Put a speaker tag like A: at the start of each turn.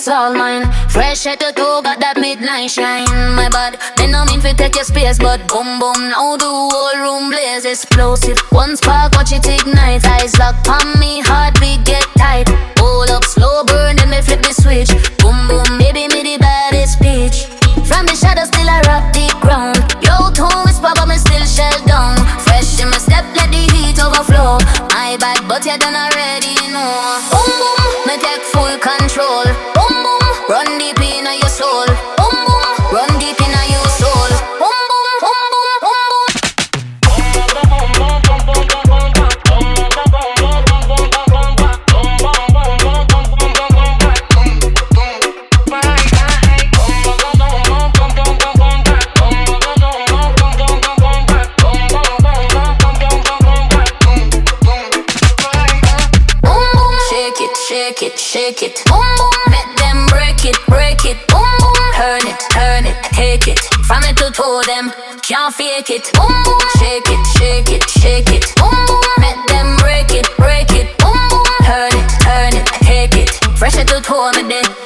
A: it's all mine. Fresh head to toe, got that midnight shine. My bad, me no mean fi take your space, but boom boom, now the whole room blaze. Explosive, one spark, watch it ignite. Eyes lock on me, heartbeat get tight. Hold up, slow burn, then me flip the switch. Boom boom, baby, me the baddest bitch. From the shadows still I rock the ground. Yo, tone whisper, but me still shell down. Fresh in my step, let the heat overflow. My bad, but you done already know. Boom boom, me take full control. Boom boom, run deep in your soul. Boom boom, run deep in your soul. Boom boom, boom boom, boom boom. Shake it, shake it, boom boom. Let them break it, boom boom. Turn it, take it. From it to toe them, can't fake it, boom boom. Shake it, shake it, shake it, boom boom. Let them break it, boom boom. Turn it, take it. Fresh it to toe me then.